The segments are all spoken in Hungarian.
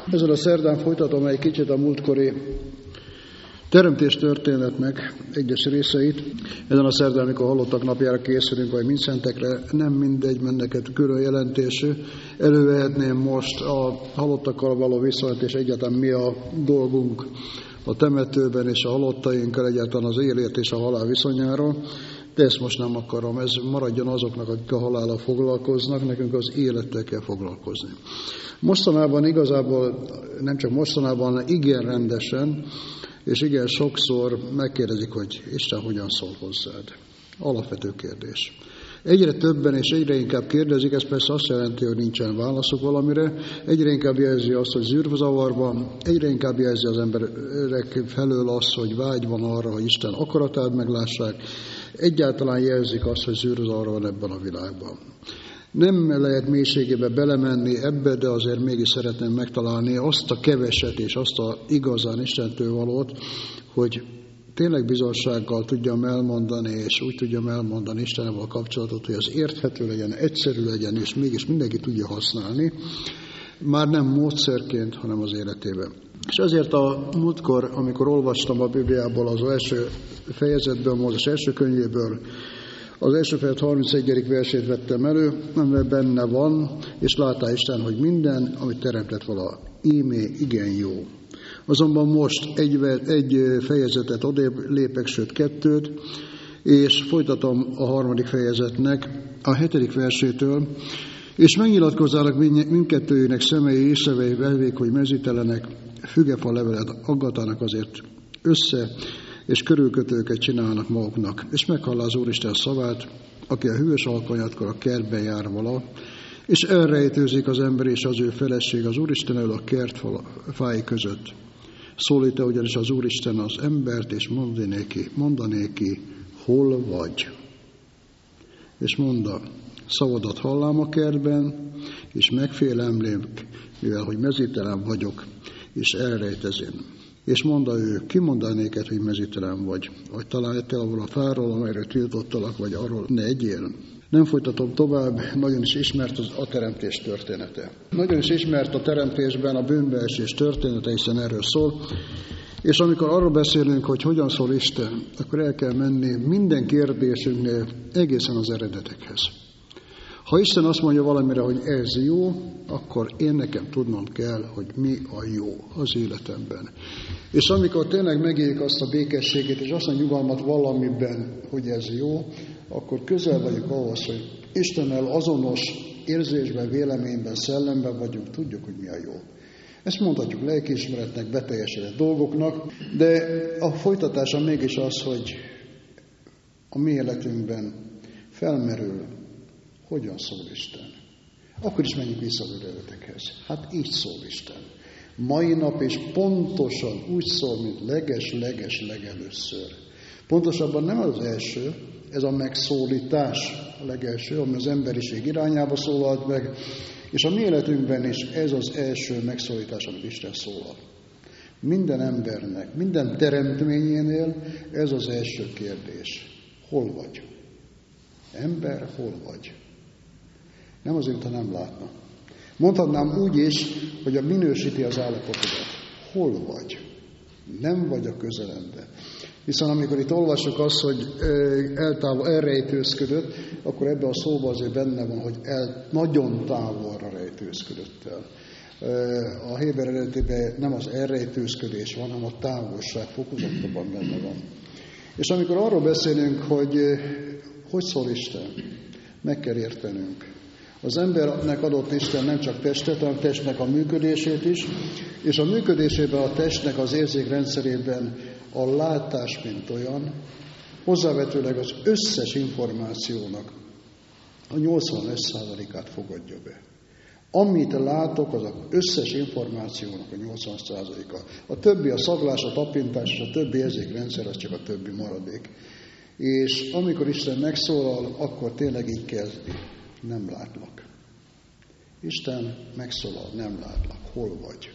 Ezen a szerdán folytatom egy kicsit a múltkori teremtés történetnek egyes részeit. Ezen a szerdán, amikor halottak napjára készülünk, vagy mindszentekre, nem mindegy, menneket külön jelentésű. Elővehetném most a halottakkal való viszonyt, és egyáltalán mi a dolgunk a temetőben és a halottainkkal, egyáltalán az élet és a halál viszonyáról. De ezt most nem akarom, ez maradjon azoknak, akik a halállal foglalkoznak, nekünk az élettel kell foglalkozni. Mostanában igazából, nem csak mostanában, igen rendesen, és igen sokszor megkérdezik, hogy Isten hogyan szól hozzád. Alapvető kérdés. Egyre többen és egyre inkább kérdezik, ez persze azt jelenti, hogy nincsen válaszuk valamire, egyre inkább jelzi azt, hogy zűrzavar van, egyre inkább jelzi az emberek felől azt, hogy vágy van arra, hogy Isten akaratát meglássák, egyáltalán jelzik azt, hogy zűrzavar van ebben a világban. Nem lehet mélységébe belemenni ebbe, de azért mégis szeretném megtalálni azt a keveset és azt a igazán Istentől valót, hogy tényleg bizonsággal tudjam elmondani, és úgy tudjam elmondani Istennel a kapcsolatot, hogy az érthető legyen, egyszerű legyen, és mégis mindenki tudja használni, már nem módszerként, hanem az életében. És ezért a múltkor, amikor olvastam a Bibliából az első fejezetből, Mózes első könyvéből, az első fejezet 31. versét vettem elő, amiben benne van, és látta Isten, hogy minden, amit teremtett vala, íme igen jó. Azonban most egy fejezetet odébb lépek, sőt kettőt, és folytatom a harmadik fejezetnek, a 7. versétől, és megnyilatkozzának mindkettőjének szemei észrevei velvék, hogy mezítelenek, fügefa levelet aggatának azért össze, és körülkötőket csinálnak maguknak. És meghallá az Úristen szavát, aki a hűvös alkonyatkor a kertben jár vala, és elrejtőzik az ember és az ő feleség az Úristen elől a kert fái között. Szólít-e ugyanis az Úristen az embert, és mondanéki, hol vagy? És mondta, szavadat hallám a kertben, és megfélemlém, mivel hogy mezítelen vagyok, és elrejtezem. És mondta ő, ki mondta néked, hogy mezítelen vagy? Vagy talán ettél avval a fáról, amelyről tiltottalak, vagy arról ne egyél? Nem folytatom tovább, nagyon is ismert a teremtés története. Nagyon is ismert a teremtésben a bűnbeesés története, hiszen erről szól. És amikor arról beszélünk, hogy hogyan szól Isten, akkor el kell menni minden kérdésünknél egészen az eredetekhez. Ha Isten azt mondja valamire, hogy ez jó, akkor én nekem tudnom kell, hogy mi a jó az életemben. És amikor tényleg megéljük azt a békességét, és azt a nyugalmat valamiben, hogy ez jó, akkor közel vagyunk ahhoz, hogy Istennel azonos érzésben, véleményben, szellemben vagyunk, tudjuk, hogy mi a jó. Ezt mondhatjuk lelkiismeretnek, beteljesedett dolgoknak, de a folytatása mégis az, hogy a mi életünkben felmerül, hogyan szól Isten. Akkor is menjünk vissza az eredetekhez. Hát így szól Isten. Mai nap is pontosan úgy szól, mint legelőször. Pontosabban nem az első, ez a megszólítás a legelső, ami az emberiség irányába szólalt meg, és a mi életünkben is ez az első megszólítás, amit Isten szólal. Minden embernek, minden teremtményénél ez az első kérdés. Hol vagy? Ember, hol vagy? Nem azért, ha nem látna. Mondhatnám úgy is, hogy minősíti az állapotodat. Hol vagy? Nem vagy a közelemben. Hiszen amikor itt olvasok azt, hogy elrejtőzködött, akkor ebben a szóban azért benne van, hogy nagyon távolra rejtőzködött el. A héber eredetében nem az elrejtőzködés van, hanem a távolság fokozottabban benne van. És amikor arról beszélünk, hogy szól Isten, meg kell értenünk. Az embernek adott Isten nem csak testet, hanem testnek a működését is, és a működésében a testnek az érzékrendszerében a látás, mint olyan, hozzávetőleg az összes információnak a 85%-át fogadja be. Amit látok, az az összes információnak a 80%-a. A többi, a szaglás, a tapintás és a többi érzékrendszer, az csak a többi maradék. És amikor Isten megszólal, akkor tényleg így kezdi. Nem látlak. Isten megszólal, nem látlak. Hol vagy?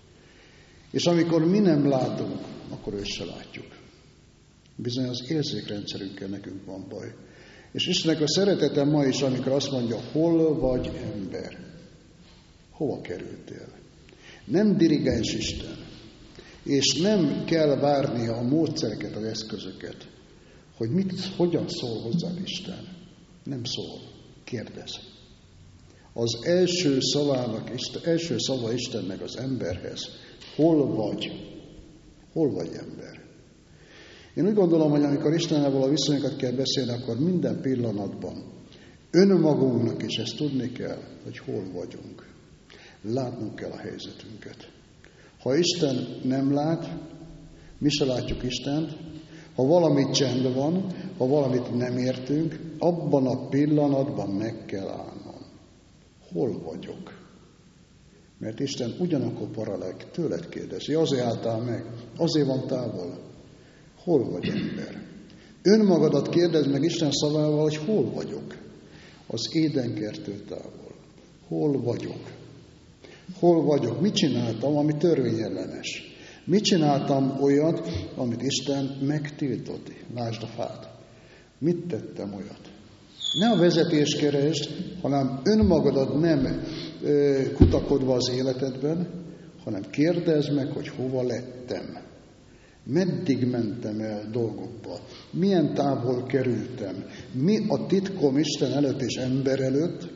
És amikor mi nem látunk, akkor őt se látjuk. Bizony az érzékrendszerünkkel nekünk van baj. És Istennek a szeretete ma is, amikor azt mondja, hol vagy ember? Hova kerültél? Nem dirigens Isten. És nem kell várnia a módszereket, az eszközöket, hogy hogyan szól hozzád Isten. Nem szól. Kérdez. Az első szava Istennek az emberhez. Hol vagy? Hol vagy, ember? Én úgy gondolom, hogy amikor Istennel való viszonyokat kell beszélni, akkor minden pillanatban önmagunknak is ezt tudni kell, hogy hol vagyunk. Látnunk kell a helyzetünket. Ha Isten nem lát, mi se látjuk Istent. Ha valami csend van, ha valamit nem értünk, abban a pillanatban meg kell állnom. Hol vagyok? Mert Isten ugyanakkor paralel tőled kérdezi. Azért álltál meg, azért van távol. Hol vagy, ember? Önmagadat kérdezd meg Isten szavával, hogy hol vagyok? Az Édenkerttől távol. Hol vagyok? Hol vagyok? Mit csináltam, ami törvényellenes? Mit csináltam olyat, amit Isten megtiltott? Lásd a fát. Mit tettem olyat? Ne a vezetés keresd, hanem önmagadat nem kutakodva az életedben, hanem kérdezd meg, hogy hova lettem. Meddig mentem el dolgokba? Milyen távol kerültem? Mi a titkom Isten előtt és ember előtt?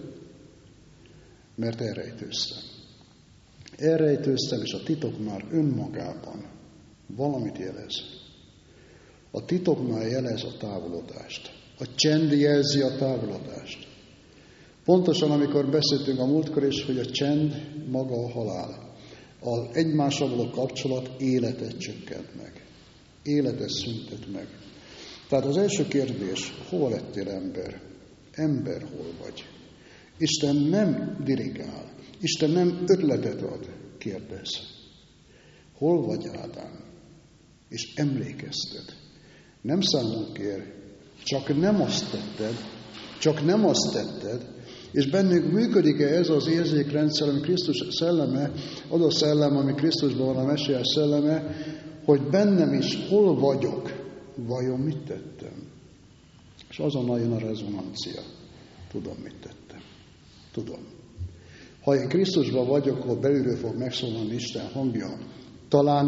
Mert elrejtőztem. Elrejtőztem, és a titok már önmagában valamit jelez. A titok már jelez a távolodást. A csend jelzi a távolodást. Pontosan, amikor beszéltünk a múltkor is, hogy a csend maga a halál. Az egymással való kapcsolat életet csökkent meg. Életet szüntet meg. Tehát az első kérdés, hol lettél, ember? Ember, hol vagy? Isten nem dirigál. Isten nem ötletet ad. Kérdez. Hol vagy, Ádám? És emlékezted. Nem számon kér. Csak nem azt tetted, és bennünk működik-e ez az érzékrendszer, ami Krisztus szelleme, az a szellem, ami Krisztusban van, a messiás szelleme, hogy bennem is hol vagyok, vajon mit tettem? És azonnal jön a rezonancia. Tudom, mit tettem. Tudom. Ha én Krisztusban vagyok, akkor belülről fog megszólalni Isten hangja. Talán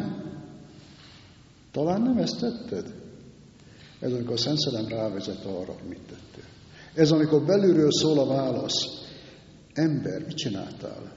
nem ezt tetted? Ez amikor a Szent Szellem rávezet arra, hogy mit tettél. Ez amikor belülről szól a válasz. Ember, mit csináltál?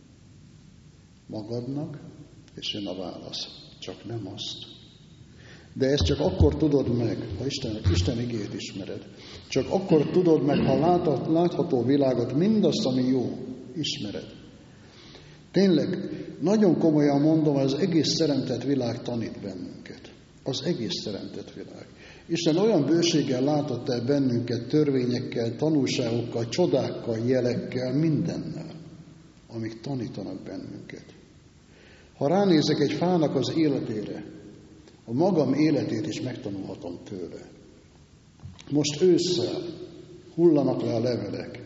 Magadnak, és jön a válasz. Csak nem azt. De ezt csak akkor tudod meg, ha Isten igét ismered. Csak akkor tudod meg, ha látható világot, mindazt, ami jó, ismered. Tényleg, nagyon komolyan mondom, az egész teremtett világ tanít bennünket. Az egész teremtett világ. Isten olyan bőséggel látott el bennünket törvényekkel, tanulságokkal, csodákkal, jelekkel, mindennel, amik tanítanak bennünket. Ha ránézek egy fának az életére, a magam életét is megtanulhatom tőle. Most ősszel hullanak le a levelek,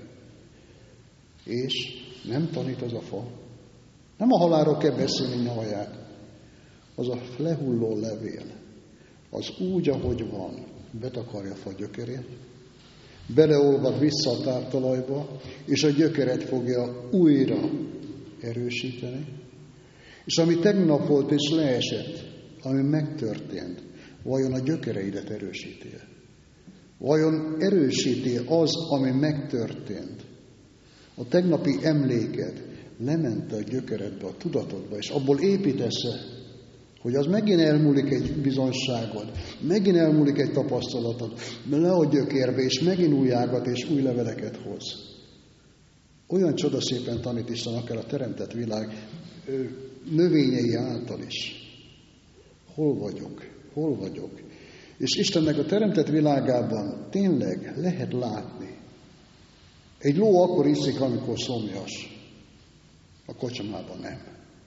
és nem tanít az a fa. Nem a halálról kell beszélni nyavaját, az a lehulló levél. Az úgy, ahogy van, betakarja a fa gyökerét, beleolvad vissza a táptalajba, és a gyökeret fogja újra erősíteni. És ami tegnap volt és leesett, ami megtörtént, vajon a gyökereidet erősíti-e? Vajon erősíti az, ami megtörtént? A tegnapi emléked lement a gyökeredbe, a tudatodba, és abból építesz-e, hogy az megint elmúlik egy bizonságod, megint elmúlik egy tapasztalatod, le a gyökérbe, és megint új ágat és új leveleket hoz. Olyan csodaszépen tanít Isten akár a teremtett világ növényei által is. Hol vagyok? Hol vagyok? És Istennek a teremtett világában tényleg lehet látni. Egy ló akkor iszik, amikor szomjas. A kocsmában nem.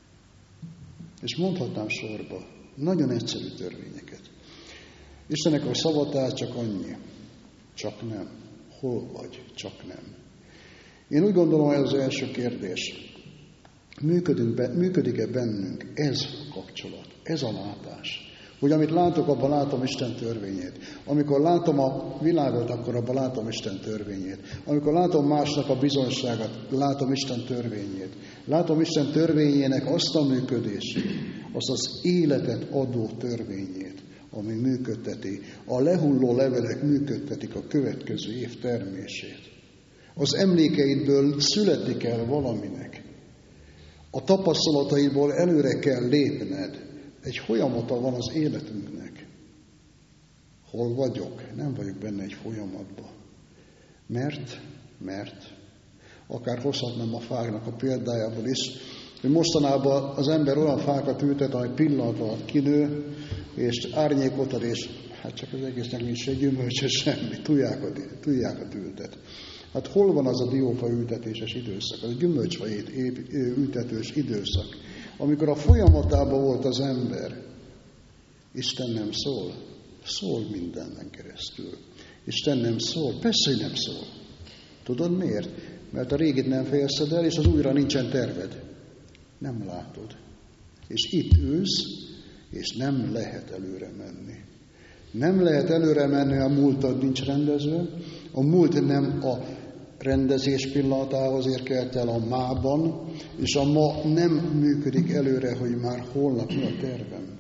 És mondhatnám sorba nagyon egyszerű törvényeket. Istennek a szavatár csak annyi. Csak nem. Hol vagy? Csak nem. Én úgy gondolom, hogy ez az első kérdés. Működik-e bennünk ez a kapcsolat, ez a látás? Hogy amit látok, abban látom Isten törvényét. Amikor látom a világot, akkor abban látom Isten törvényét. Amikor látom másnak a bizonyságát, látom Isten törvényét. Látom Isten törvényének azt a működését, azt az életet adó törvényét, ami működteti. A lehulló levelek működtetik a következő év termését. Az emlékeidből születik el valaminek. A tapasztalataidból előre kell lépned. Egy folyamata van az életünknek. Hol vagyok? Nem vagyok benne egy folyamatban. Mert akár hozhatnám a fáknak a példájából is, hogy mostanában az ember olyan fákat ültet, amely pillanat alatt kinő, és árnyékot ad, és hát csak az egésznek nincs egy gyümölcse, semmi, tujákat ültet. Hát hol van az a diófa ültetéses időszak, az a gyümölcsfa ültetős időszak, amikor a folyamatában volt az ember? Isten nem szól. Szól mindenen keresztül. Isten nem szól. Persze, hogy nem szól. Tudod miért? Mert a régit nem fejezted el, és az újra nincsen terved. Nem látod. És itt ülsz, és nem lehet előre menni. Nem lehet előre menni, a múltad nincs rendezve. A múlt nem a rendezés pillanatához érkezett el a mában, és a ma nem működik előre, hogy már holnap mi a tervem.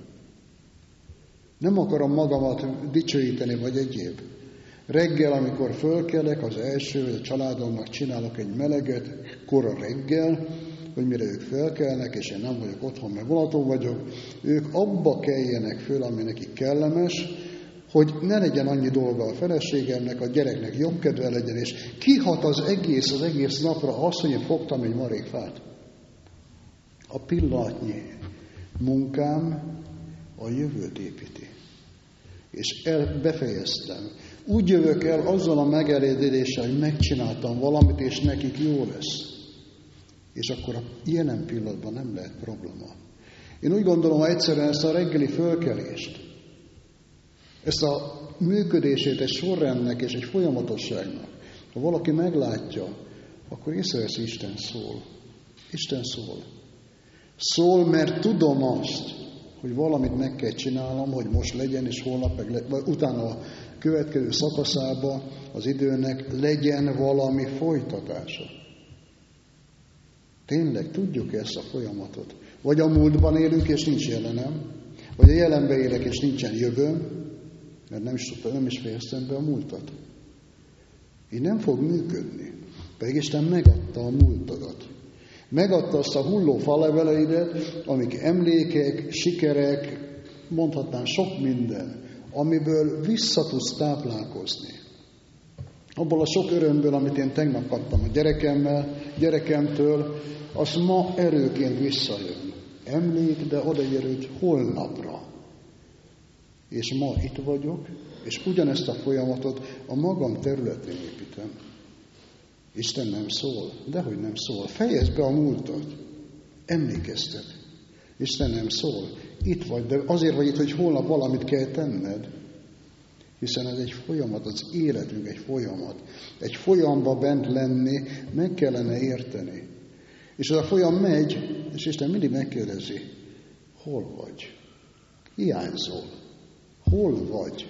Nem akarom magamat dicsőíteni, vagy egyéb. Reggel, amikor fölkelek, az első, hogy a családomnak csinálok egy meleget, kora reggel, hogy mire ők felkelnek, és én nem vagyok otthon, mert vonaton vagyok, ők abba keljenek föl, ami nekik kellemes, hogy ne legyen annyi dolga a feleségemnek, a gyereknek jobb kedve legyen, és kihat az egész napra azt, hogy én fogtam egy marékfát. A pillanatnyi munkám a jövőt építi. És befejeztem. Úgy jövök el azzal a megelégedéssel, hogy megcsináltam valamit, és nekik jó lesz. És akkor a jelen pillanatban nem lehet probléma. Én úgy gondolom, hogy egyszerűen ezt a reggeli fölkelést, ezt a működését egy sorrendnek és egy folyamatosságnak, ha valaki meglátja, akkor észreveszi, Isten szól. Isten szól. Szól, mert tudom azt, hogy valamit meg kell csinálnom, hogy most legyen, és holnap vagy utána a következő szakaszába az időnek legyen valami folytatása. Tényleg tudjuk ezt a folyamatot? Vagy a múltban élünk, és nincs jelenem, vagy a jelenben élek, és nincsen jövőm, mert nem is fejeztem be a múltat. Így nem fog működni. Pedig Isten megadta a múltadat. Megadta azt a hulló faleveleidet, amik emlékek, sikerek, mondhatnám sok minden, amiből vissza tudsz táplálkozni. Abból a sok örömből, amit én tegnap kaptam a gyerekemtől, az ma erőként visszajön. Emlék, de odaérőd holnapra. És ma itt vagyok, és ugyanezt a folyamatot a magam területén építem. Isten nem szól, dehogy nem szól. Fejezd be a múltat. Emlékeztet. Isten nem szól. Itt vagy, de azért vagy itt, hogy holnap valamit kell tenned. Hiszen ez egy folyamat, az életünk egy folyamat. Egy folyamba bent lenni, meg kellene érteni. És az a folyam megy, és Isten mindig megkérdezi, hol vagy? Hiányzol. Hol vagy?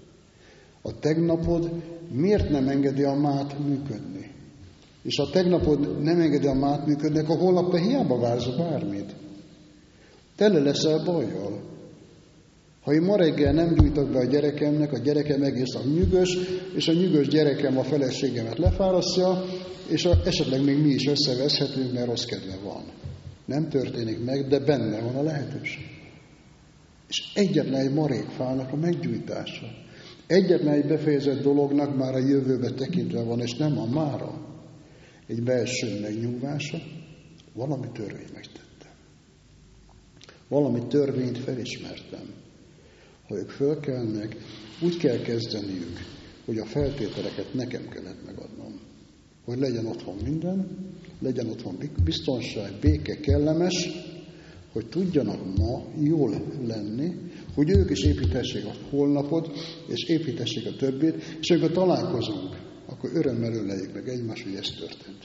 A tegnapod miért nem engedi a mát működni? És ha tegnapod nem engedi a mát működni, akkor holnap te hiába vársz bármit. Tele leszel bajjal. Ha én ma reggel nem gyújtok be a gyerekemnek, a gyerekem egész nap nyűgös, és a nyűgös gyerekem a feleségemet lefárasztja, és esetleg még mi is összeveszhetünk, mert rossz kedve van. Nem történik meg, de benne van a lehetőség. És egyetlen egy marékfának a meggyújtása. Egyetlen egy befejezett dolognak már a jövőbe tekintve van, és nem a mára. Egy belső megnyugvása, valami törvényt megtettem. Valami törvényt felismertem. Ha ők fölkelnek, úgy kell kezdeniük, hogy a feltételeket nekem kellett megadnom. Hogy legyen otthon minden, legyen otthon biztonság, béke, kellemes, hogy tudjanak ma jól lenni, hogy ők is építhessék a holnapot, és építhessék a többit, és amikor találkozunk, akkor örömmel öleljük meg egymást, hogy ez történt.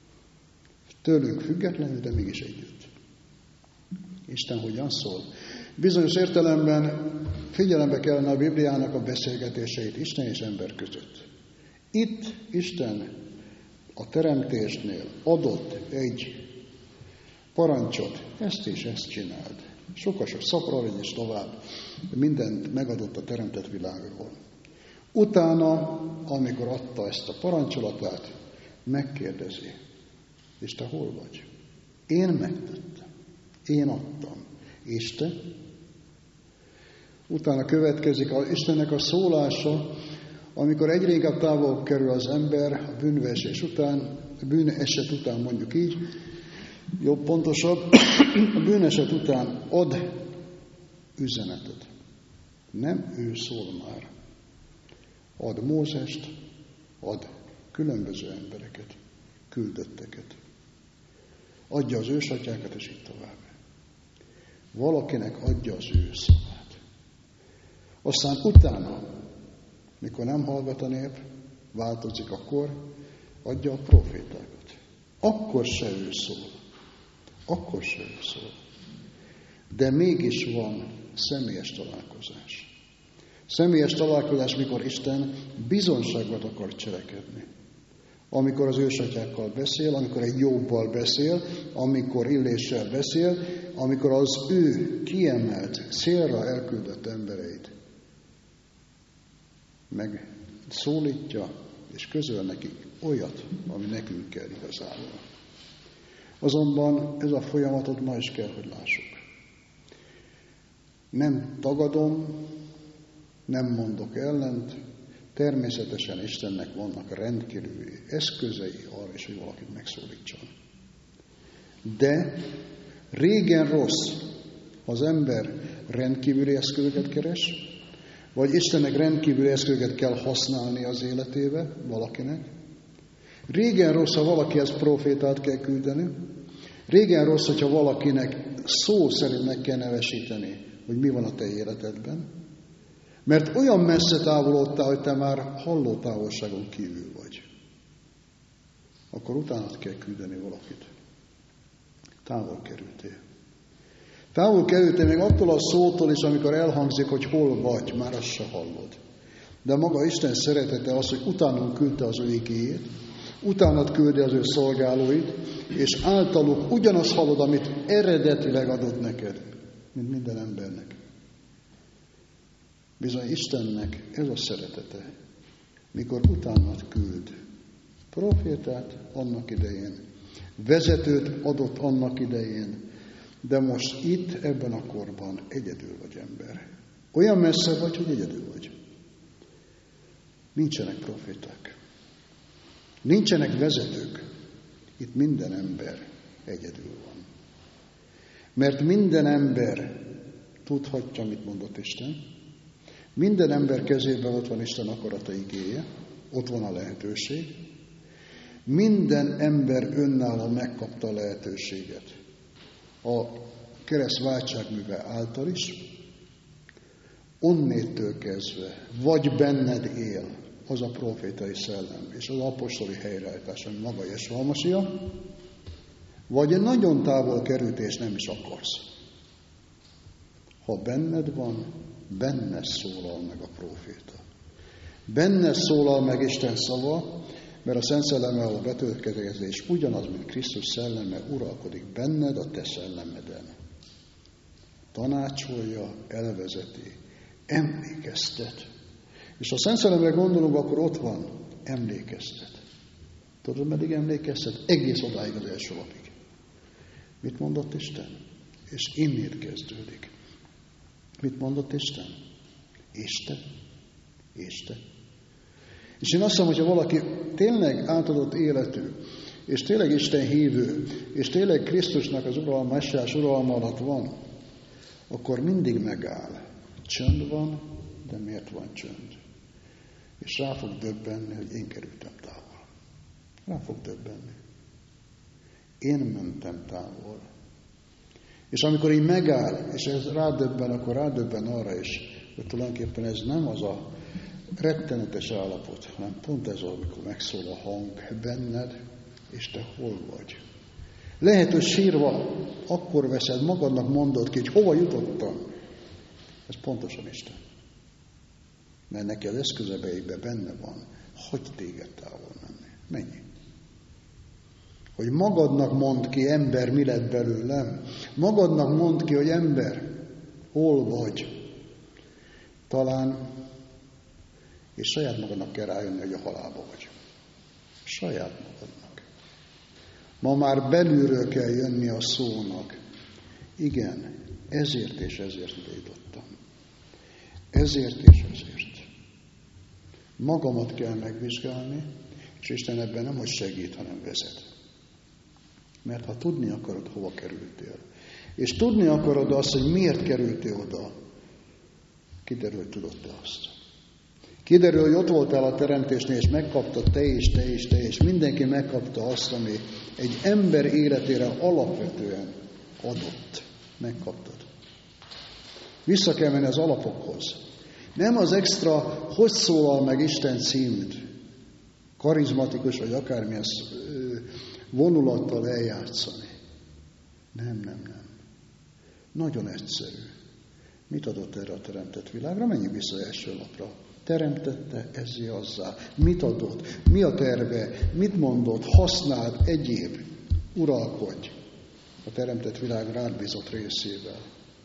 Tőlünk függetlenül, de mégis együtt. Isten hogyan szól? Bizonyos értelemben figyelembe kellene a Bibliának a beszélgetéseit Isten és ember között. Itt Isten a teremtésnél adott egy parancsot, ezt és ezt csináld. Sok-sok szaporalégy és tovább, mindent megadott a teremtett világról. Utána, amikor adta ezt a parancsolatát, megkérdezi, és te hol vagy? Én megtettem, én adtam, és te? Utána következik Istennek a szólása, amikor egyre inkább távol kerül az ember a bűneset után mondjuk így, jobb, pontosabb, a bűneset után ad üzenetet. Nem ő szól már. Ad Mózest, ad különböző embereket, küldötteket. Adja az ősatyákat, és így tovább. Valakinek adja az ő szavát. Aztán utána, mikor nem hallgat a nép, változik, akkor adja a profétákat. Akkor se ő szól. Akkor se ő szól. De mégis van személyes találkozás. Személyes találkozás, mikor Isten bizonságot akar cselekedni. Amikor az ősatyákkal beszél, amikor egy Jobbal beszél, amikor Illéssel beszél, amikor az ő kiemelt, célra elküldött embereit meg szólítja, és közöl nekik olyat, ami nekünk kell igazából. Azonban ez a folyamatot ma is kell, hogy lássuk. Nem tagadom, nem mondok ellent, természetesen Istennek vannak rendkívüli eszközei arra is, hogy valakit megszólítson. De régen rossz, ha az ember rendkívüli eszközöket keres, vagy Istennek rendkívüli eszközöket kell használni az életébe valakinek. Régen rossz, ha valakihez profétát kell küldeni. Régen rossz, hogyha valakinek szó szerint meg kell nevesíteni, hogy mi van a te életedben. Mert olyan messze távolodtál, hogy te már halló távolságon kívül vagy. Akkor utánat kell küldeni valakit. Távol kerültél. Távol kerültél még attól a szótól is, amikor elhangzik, hogy hol vagy, már azt se hallod. De maga Isten szeretete az, hogy utánunk küldte az ő igéjét, utánad küldi az ő szolgálóit, és általuk ugyanazt hallod, amit eredetileg adott neked, mint minden embernek. Bizony Istennek ez a szeretete, mikor utánad küld profétát annak idején, vezetőt adott annak idején, de most itt, ebben a korban egyedül vagy ember. Olyan messze vagy, hogy egyedül vagy. Nincsenek proféták. Nincsenek vezetők. Itt minden ember egyedül van. Mert minden ember tudhatja, mit mondott Isten. Minden ember kezében ott van Isten akarata igéje. Ott van a lehetőség. Minden ember önállóan megkapta a lehetőséget. A kereszt váltságműve által is, onnétől kezdve, vagy benned él az a profétai szellem, és az apostoli helyreállítás, ami maga Jesúa Masiha, vagy nagyon távol került, és nem is akarsz. Ha benned van, benne szólal meg a proféta. Benne szólal meg Isten szava, mert a Szent Szellemmel a betöltkezés ugyanaz, mint Krisztus szelleme uralkodik benned, a te szellemeden. Tanácsolja, elvezeti, emlékeztet. És ha a Szent Szellemre gondolunk, akkor ott van, emlékeztet. Tudod, meddig emlékeztet? Egész odáig az első lapig. Mit mondott Isten? És innét kezdődik. Mit mondott Isten? És te? És te? És én azt hiszem, hogyha valaki tényleg átadott életű, és tényleg Isten hívő, és tényleg Krisztusnak az uralma, messiás uralma alatt van, akkor mindig megáll. Csönd van, de miért van csönd? És rá fog döbbenni, hogy én kerültem távol. Rá fog döbbenni. Én mentem távol. És amikor így megáll, és ez rádöbben, akkor rádöbben arra is, hogy tulajdonképpen ez nem az a rettenetes állapot, hanem pont ez, amikor megszól a hang benned, és te hol vagy. Lehet, hogy sírva akkor veszed, magadnak mondod ki, hogy hova jutottam, Ez pontosan Isten. Mert neki az eszközebeiben benne van, hogy téged távol menni. Mennyi? Hogy magadnak mondd ki, ember, mi lett belőlem. Magadnak mondd ki, hogy ember, hol vagy. Talán, és saját magadnak kell rájönni, hogy a halálba vagy. Saját magadnak. Ma már belülről kell jönni a szónak. Igen, ezért és ezért védottam. Ezért és ezért. Magamat kell megvizsgálni, és Isten ebben nem hogy segít, hanem vezet. Mert ha tudni akarod, hova kerültél, és tudni akarod azt, hogy miért kerültél oda, kiderül, hogy tudod te azt. Kiderül, hogy ott voltál a teremtésnél, és megkaptad te is, mindenki megkapta azt, ami egy ember életére alapvetően adott. Megkaptad. Vissza kell menni az alapokhoz. Nem az extra, hogy szólal meg Isten címűt, karizmatikus, vagy akármilyen vonulattal eljátszani. Nem. Nagyon egyszerű. Mit adott erre a teremtett világra? Menjünk vissza első lapra. Teremtette, ezzé azzá. Mit adott? Mi a terve? Mit mondott? Használd, egyéb. Uralkodj a teremtett világ rád bízott részével.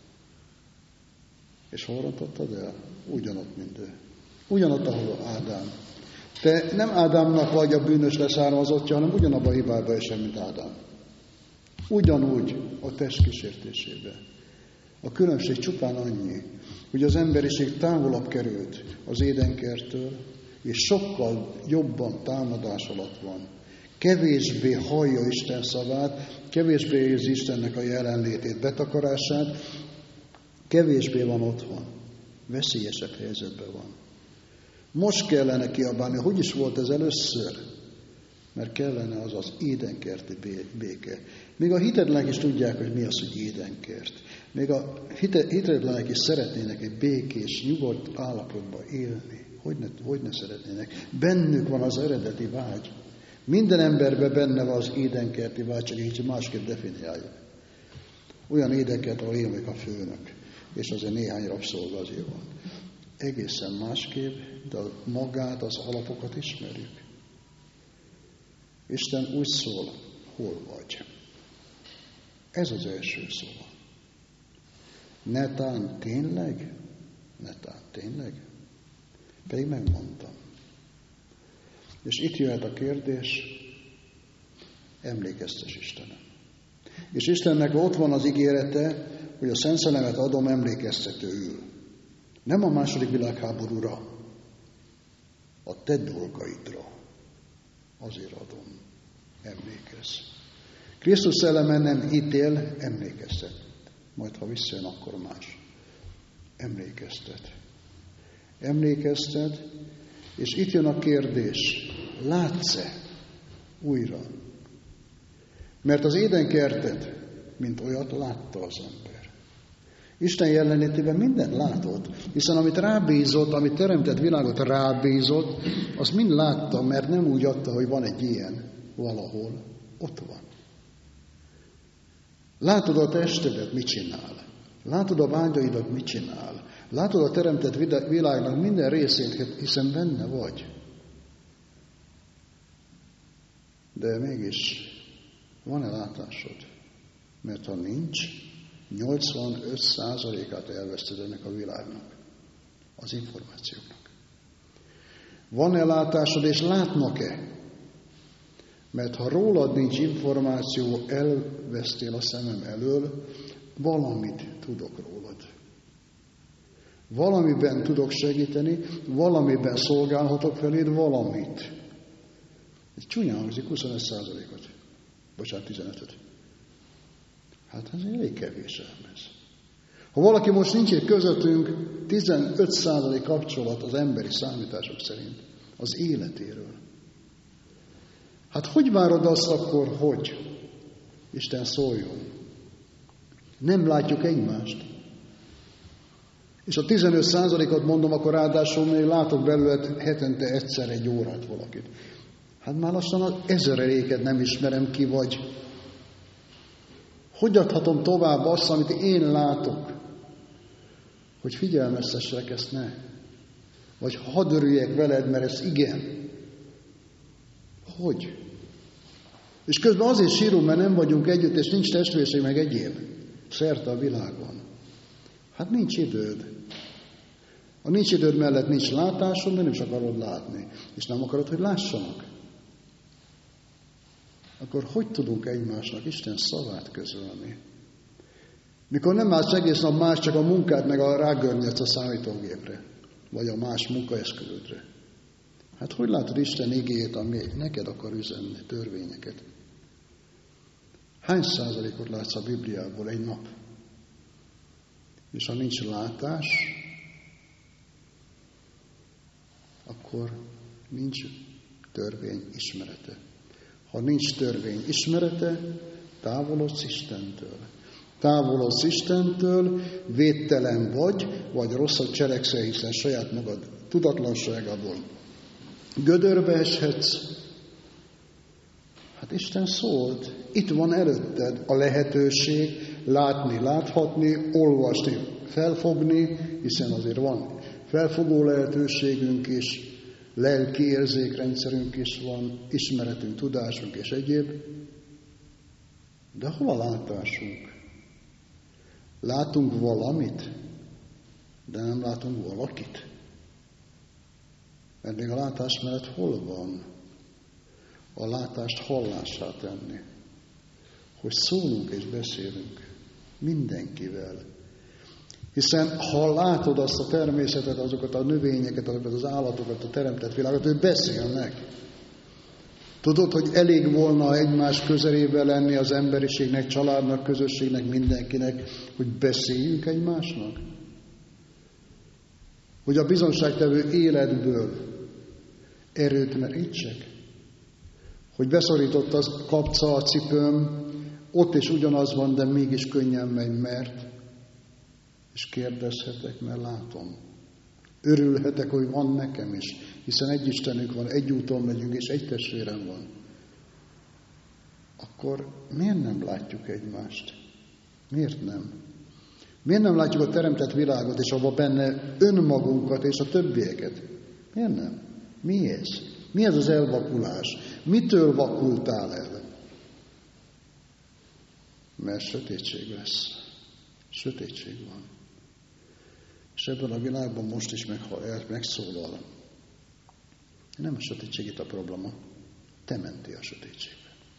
És hol rontottad el? Ugyanott, mint ő. Ugyanott, ahol Ádám. Te nem Ádámnak vagy a bűnös leszármazottja, hanem ugyanabba a hibába esel, mint Ádám. Ugyanúgy a test kísértésében. A különbség csupán annyi, hogy az emberiség távolabb került az édenkerttől, és sokkal jobban támadás alatt van. Kevésbé hallja Isten szavát, kevésbé érzi Istennek a jelenlétét, betakarását, kevésbé van otthon. Veszélyesebb helyzetben van. Most kellene kiabálni, hogy is volt ez először? Mert kellene az az édenkerti béke. Még a hitetlenek is tudják, hogy mi az, hogy édenkert. Még a hitetlenek is szeretnének egy békés, nyugodt állapotban élni. Hogy ne szeretnének? Bennük van az eredeti vágy. Minden emberben benne van az édenkerti vágy, csak így másképp definiáljuk. Olyan édenkert, ahol én vagyok a főnök, és azért néhány rabszolga azért van. Egészen másképp, de magát, az alapokat ismerjük. Isten úgy szól, hol vagy. Ez az első szó. Netán tényleg? Netán tényleg? Pedig megmondtam. És itt jöhet a kérdés, emlékeztes Istenem. És Istennek ott van az ígérete, hogy a Szent Szellemet adom emlékeztetőül. Nem a második világháborúra, a te dolgaidra. Azért adom. Emlékezz. Krisztus szelleme nem ítél, emlékeztet. Majd ha visszajön, akkor más. Emlékeztet. Emlékeztet, és itt jön a kérdés. Látsz-e újra? Mert az édenkertet, mint olyat látta az ember. Isten jelenlétében mindent látott, hiszen amit rábízott, amit teremtett világot rábízott, azt mind látta, mert nem úgy adta, hogy van egy ilyen valahol, ott van. Látod a testedet, mit csinál? Látod a vágyaidat, mit csinál? Látod a teremtett világnak minden részét, hiszen benne vagy. De mégis van-e látásod? Mert ha nincs, 85%-át elveszted ennek a világnak, az információknak. Van-e látásod, és látnak-e? Mert ha rólad nincs információ, elvesztél a szemem elől, valamit tudok rólad. Valamiben tudok segíteni, valamiben szolgálhatok feléd, valamit. Ez csúnyán hangzik, 25%-ot. Bocsánat, 15-öt. Hát ez elég kevés ez. Ha valaki most nincs egy közöttünk, 15% kapcsolat az emberi számítások szerint az életéről. Hát hogy várod azt akkor, hogy Isten szóljon? Nem látjuk egymást. És a 15%-ot mondom, akkor ráadásul még látok belőle hetente egyszer egy órát valakit. Hát már lassan az 1000-éket nem ismerem ki, vagy hogy adhatom tovább azt, amit én látok? hogy figyelmeztessek, ezt ne. Vagy hadd örüljek veled, mert ez igen. Hogy? És közben azért sírunk, mert nem vagyunk együtt, és nincs testvérség, meg egyéb. Szerte a világon. Hát nincs időd. Ha nincs időd mellett nincs látásod, de nem is akarod látni. És nem akarod, hogy lássanak. Akkor hogy tudunk egymásnak Isten szavát közölni? Mikor nem látsz egész nap más, csak a munkát, meg a rágörnyedsz a számítógépre. Vagy a más munkaeszközödre. Hát hogy látod Isten igéjét, ami neked akar üzenni, törvényeket? Hány százalékot látsz a Bibliából egy nap? És ha nincs látás, akkor nincs törvény ismerete. Ha nincs törvény ismerete, távolodsz Istentől. Távolodsz Istentől, védtelen vagy rosszat cselekszel, hiszen saját magad tudatlanságából gödörbe eshetsz. Hát Isten szólt, itt van előtted a lehetőség látni, láthatni, olvasni, felfogni, hiszen azért van felfogó lehetőségünk is, lelki érzékrendszerünk is van, ismeretünk, tudásunk és egyéb. De hol a látásunk? Látunk valamit, de nem látunk valakit. Mert még a látás mellett hol van? A látást hallássá tenni. Hogy szólunk és beszélünk mindenkivel. Hiszen ha látod azt a természetet, azokat a növényeket, azokat az állatokat, a teremtett világot, ők beszélnek. Tudod, hogy elég volna egymás közelébe lenni az emberiségnek, családnak, közösségnek, mindenkinek, hogy beszéljünk egymásnak? Hogy a bizonságtevő életből erőt merítsek? Hogy beszorított az kapca a cipőm, ott is ugyanaz van, de mégis könnyen megy, mert, és kérdezhetek, mert látom. Örülhetek, hogy van nekem is, hiszen egy Istenünk van, egy úton megyünk, és egy testvérem van. Akkor miért nem látjuk egymást? Miért nem? Miért nem látjuk a teremtett világot, és abban benne önmagunkat és a többieket? Miért nem? Mi ez? Mi ez az elvakulás? Mitől vakultál el? Mert sötétség lesz. Sötétség van. És ebben a világban most is megszólal. Nem a sötétség itt a probléma. Te mentél a sötétségbe.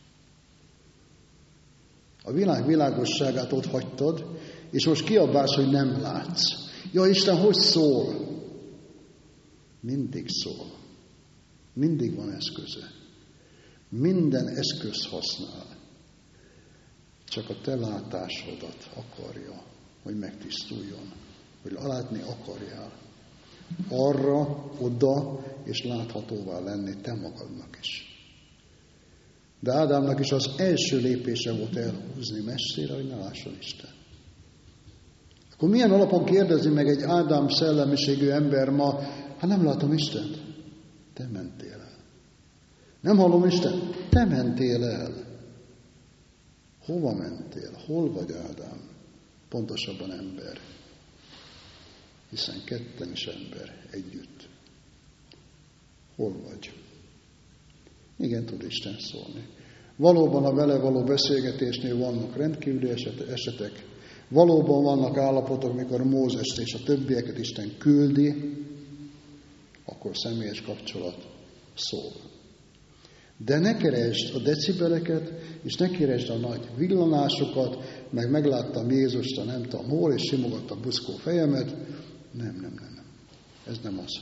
A világ világosságát ott hagytad, és most kiabálsz, hogy nem látsz. Ja, Isten, hogy szól? Mindig szól. Mindig van eszköze. Minden eszköz használ. Csak a te látásodat akarja, hogy megtisztuljon. Hogy látni akarjál. Arra, oda, és láthatóvá lenni te magadnak is. De Ádámnak is az első lépése volt elhúzni messzire, hogy ne lásson Isten. Akkor milyen alapon kérdezi meg egy Ádám szellemiségű ember ma, hát nem látom Istent? Te mentél el. Nem hallom Isten? Te mentél el. Hova mentél? Hol vagy, Ádám? Pontosabban ember. Hiszen ketten is ember együtt. Hol vagy? Igen, tud Isten szólni. Valóban a vele való beszélgetésnél vannak rendkívüli esetek. Valóban vannak állapotok, mikor Mózest és a többieket Isten küldi, akkor személyes kapcsolat szól. De ne keresd a decibeleket, és ne keresd a nagy villanásokat, meg megláttam Jézust, nem tudom hol, és simogatta a buszkó fejemet. Nem. Ez nem az.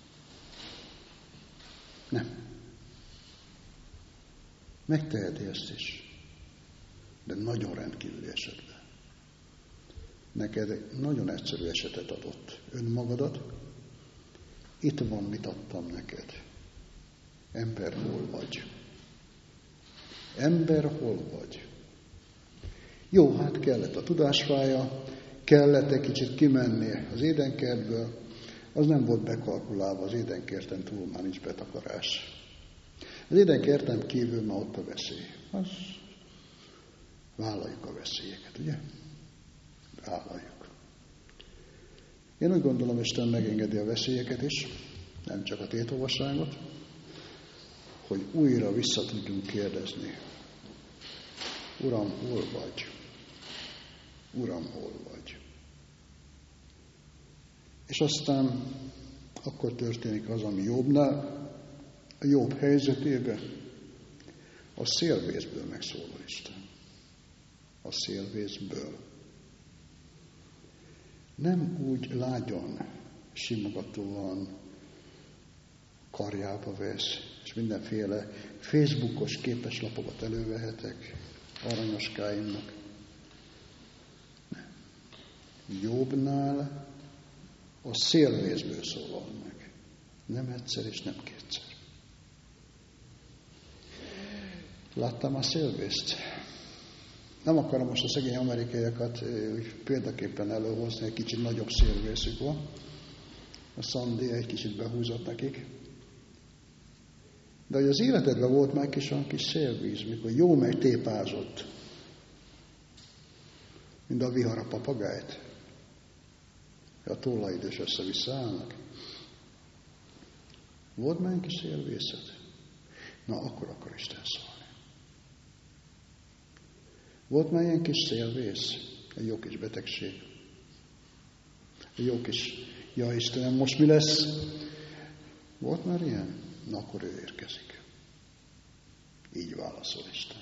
Nem. Megteheti ezt is. De nagyon rendkívüli esetben. Neked egy nagyon egyszerű esetet adott. Önmagadat. Itt van, mit adtam neked. Ember, hol vagy? Ember, hol vagy? Jó, hát kellett a tudásfája, kellett egy kicsit kimenni az édenkertből, az nem volt bekalkulálva, az édenkerten túl már nincs betakarás. Az édenkerten kívül már ott a veszély. Az vállaljuk a veszélyeket, ugye? Vállaljuk. Én úgy gondolom, Isten megengedi a veszélyeket is, nem csak a tétovasságot, hogy újra vissza tudjunk kérdezni. Uram, hol vagy? Uram, hol vagy? És aztán akkor történik az, ami Jobbnál, a Jobb helyzetében, a szélvészből megszólal Isten. A szélvészből. Nem úgy lágyan, simogatóan karjába vesz, és mindenféle Facebookos képeslapokat elővehetek aranyoskáimnak. Nem. Jobbnál a szélvészből szólal meg. Nem egyszer és nem kétszer. Láttam a szélvészt. Nem akarom most a szegény amerikaiakat úgy példaképpen előhozni, egy kicsit nagyobb szélvészük van. A Sandy egy kicsit behúzott nekik. De hogy az életedben volt már olyan kis szélvíz, mikor jó megtépázott, mint a vihar a papagájt. A tollaidős össze-vissza állnak. Volt már egy kis szélvészed? Na, akkor akar Isten szólni. Volt már ilyen kis szélvész? Egy jó kis betegség. Egy jó kis, ja Istenem, most mi lesz? Volt már ilyen? Na, akkor ő érkezik. Így válaszol Isten.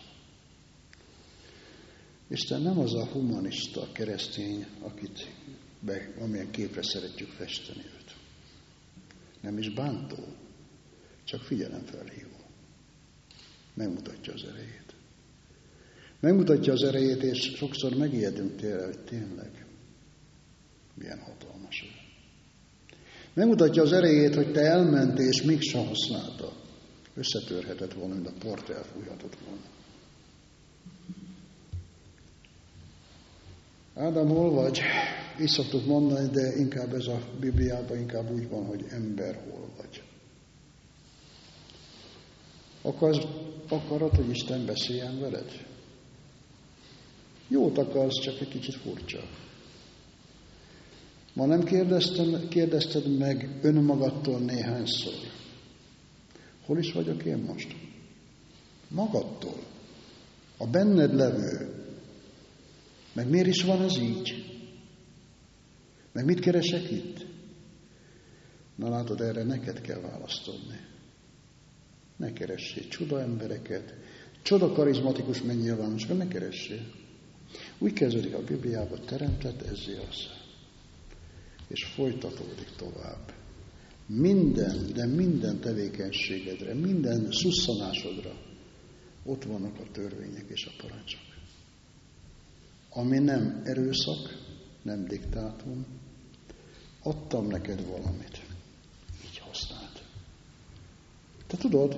Isten nem az a humanista keresztény, amilyen képre szeretjük festeni őt. Nem is bántó, csak figyelemfelhívó. Megmutatja az erejét. Megmutatja az erejét, és sokszor megijedünk tőle, hogy tényleg milyen hatalmas ő. Megmutatja az erejét, hogy te elmentél, és mégsem használta. Összetörhetett volna, mint a port elfújhatott volna. Ádám, hol vagy? Így szoktuk mondani, de inkább ez a Bibliában inkább úgy van, hogy ember, hol vagy. Akarod, hogy Isten beszéljen veled? Jót akarsz, csak egy kicsit furcsa. Ma nem kérdezted meg önmagadtól néhányszor. Hol is vagyok én most? Magadtól. A benned levő. Meg miért is van ez így? Meg mit keresek itt? Na látod, erre neked kell választodni. Ne keressél csoda embereket, csoda karizmatikus megnyilvánosokat, ne keressél. Úgy kezdődik a Bibliában, teremtett, ezzé az. És folytatódik tovább. Minden tevékenységedre, minden szusszanásodra ott vannak a törvények és a parancsok. Ami nem erőszak, nem diktátum, adtam neked valamit. Így használd. Te tudod,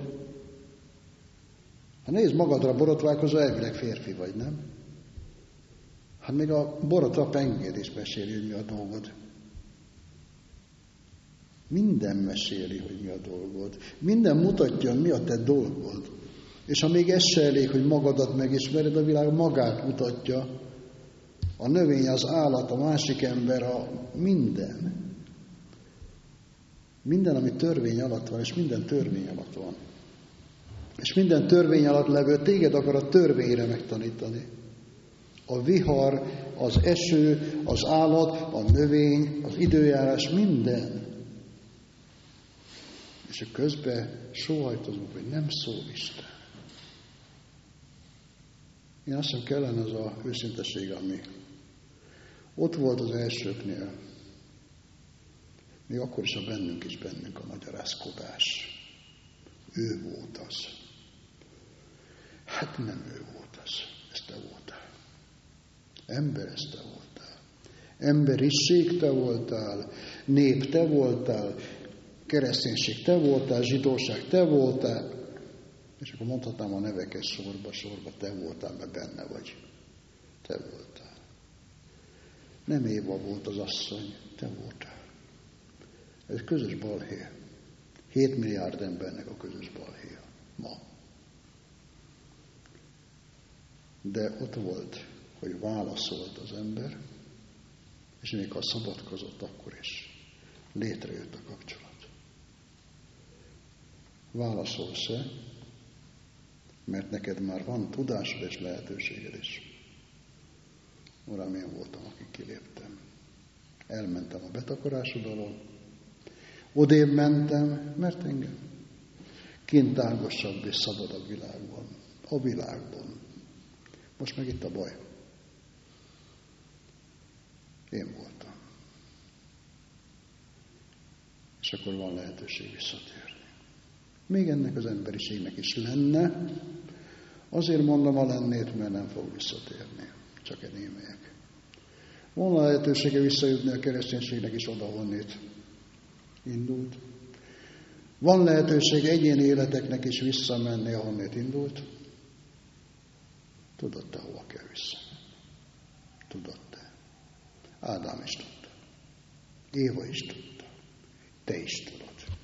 ha nézd magadra borotválkozó, elvileg férfi vagy, nem? Hát még a borotva pengéd is meséli, hogy mi a dolgod. Minden meséli, hogy mi a dolgod. Minden mutatja, mi a te dolgod. És ha még ez se elég, hogy magadat megismered, a világ magát mutatja. A növény, az állat, a másik ember, a minden. Minden, ami törvény alatt van, és minden törvény alatt van. És minden törvény alatt levő téged akar a törvényre megtanítani. A vihar, az eső, az állat, a növény, az időjárás, minden. És közben sóhajtozunk, hogy nem szól Isten. Én azt hiszem, kellene az a őszintesség, ami ott volt az elsőknél. Még akkor is bennünk a magyarázkodás. Ő volt az. Hát nem ő volt az. Ez te voltál. Ember, ez te voltál. Emberiség te voltál. Nép te voltál. Kereszténység te voltál. Zsidóság te voltál. És akkor mondhatnám a neveket sorba, te voltál, mert benne vagy. Te voltál. Nem Éva volt az asszony, te voltál. Ez közös balhé. 7 milliárd embernek a közös balhéja. Ma. De ott volt, hogy válaszolt az ember, És még ha szabadkozott, akkor is létrejött a kapcsolat. Válaszolsz-e? Mert neked már van tudásod és lehetőséged is. Uram, én voltam, aki kiléptem. Elmentem a betakarásod alól. Odébb mentem, mert engem kint tágasabb és szabadabb világban. A világban. Most meg itt a baj. Én voltam. És akkor van lehetőség visszatérni. Még ennek az emberiségnek is lenne, azért mondom a lennét, mert nem fog visszatérni. Csak egy némelyek. Van lehetősége visszajutni a kereszténységnek is oda, honnét indult. Van lehetőség egyéni életeknek is visszamenni, ahonnét indult. Tudod te, hova kell visszamenni? Tudod te. Ádám is tudta. Éva is tudta. Te is tudod.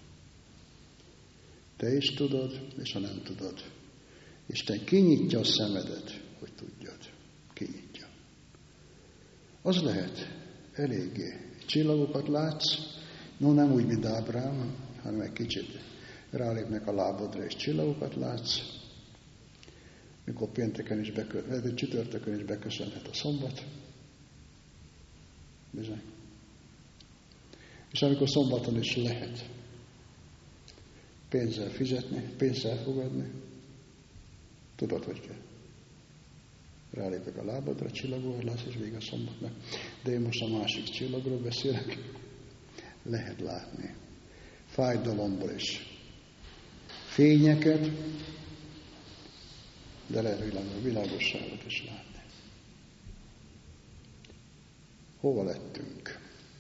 Te is tudod, és ha nem tudod, Isten kinyitja a szemedet, hogy tudjad. Kinyitja. Az lehet, eléggé. Csillagokat látsz, no nem úgy, mint Ábrám, hanem egy kicsit rálépnek a lábadra, és csillagokat látsz, mikor pénteken is csütörtökön is beköszönhet a szombat. Bizony. És amikor szombaton is lehet pénzzel fizetni, pénzzel fogadni, tudod, hogy kell. Rálépek a lábadra, csillagorlás, és vége a szombatnak. De én most a másik csillagról beszélek. Lehet látni. Fájdalomból is. Fényeket, de lehet világosságot is látni. Hova lettünk?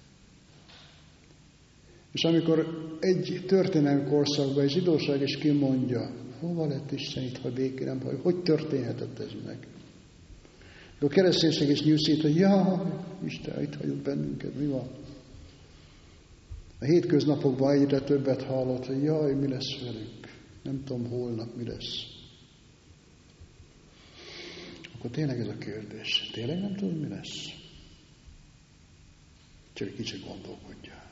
És amikor egy történelmi korszakban egy zsidóság is kimondja, hova lett Isten itt, ha békére, hogy történhetett ez meg? De a kereszténység is nyűszít, hogy Isten itt hagyott bennünket, mi van? A hétköznapokban egyre többet hallott, hogy mi lesz velük? Nem tudom, holnap mi lesz. Akkor tényleg ez a kérdés. Tényleg nem tudom, mi lesz? Csak egy kicsit gondolkodjál.